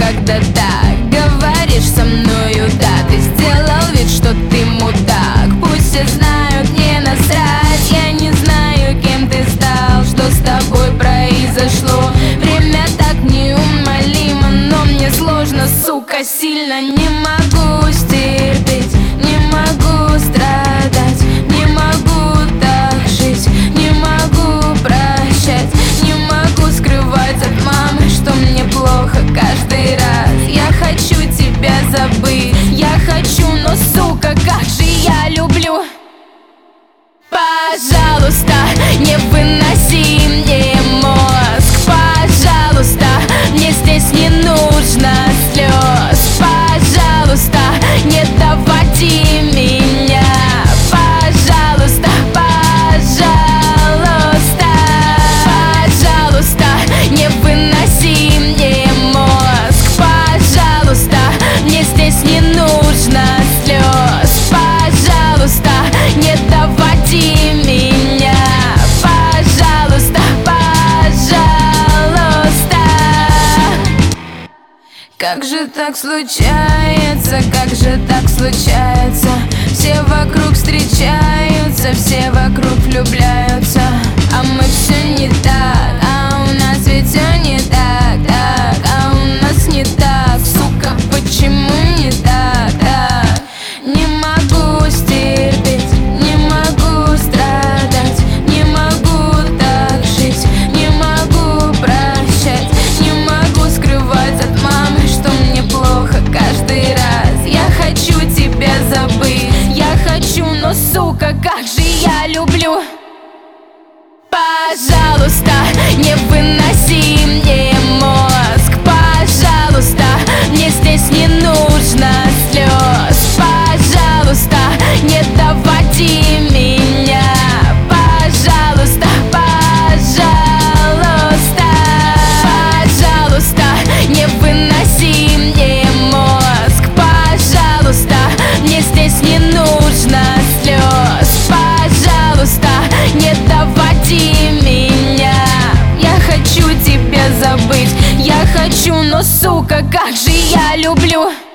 когда так говоришь со мною, да. Ты сделал вид, что ты мудак. Пусть все знают, мне насрать. Я не знаю, кем ты стал, что с тобой произошло. Время так неумолимо, но мне сложно, сука, сильно. Не могу стерпеть, не могу страдать, не могу так жить, не могу прощать, не могу скрывать от мамы, что мне плохо каждый раз. Я хочу тебя забыть, я хочу, но, сука, как же я люблю. Пожалуйста, не выноси мне мозг. Пожалуйста, мне здесь не нужно слез. Пожалуйста, не доводи меня. Пожалуйста, пожалуйста, пожалуйста, не выноси мне мозг. Пожалуйста, мне здесь не нужно слез. Пожалуйста, не доводи меня. Пожалуйста, пожалуйста. Как же так случается, как же так случается? Все вокруг встречаются, все вокруг влюбляются, а мы все не так, а у нас ведь все не так, так, а у нас не так, сука, почему не так, так? Не могу стерпеть, не могу страдать, не могу так жить, не могу прощать, не могу скрывать от мамы, что мне плохо каждый раз. Я хочу тебя забыть, я хочу, но, сука, как же я люблю. Пожалуйста, не выноси мне мозг. Пожалуйста, мне здесь не нужно слез. Пожалуйста, не доводи меня. Пожалуйста, пожалуйста, пожалуйста, не выноси мне мозг. Пожалуйста, мне здесь не нужно слез. Пожалуйста, не доводи меня. Я хочу тебя забыть, я хочу, но, сука, как же я люблю.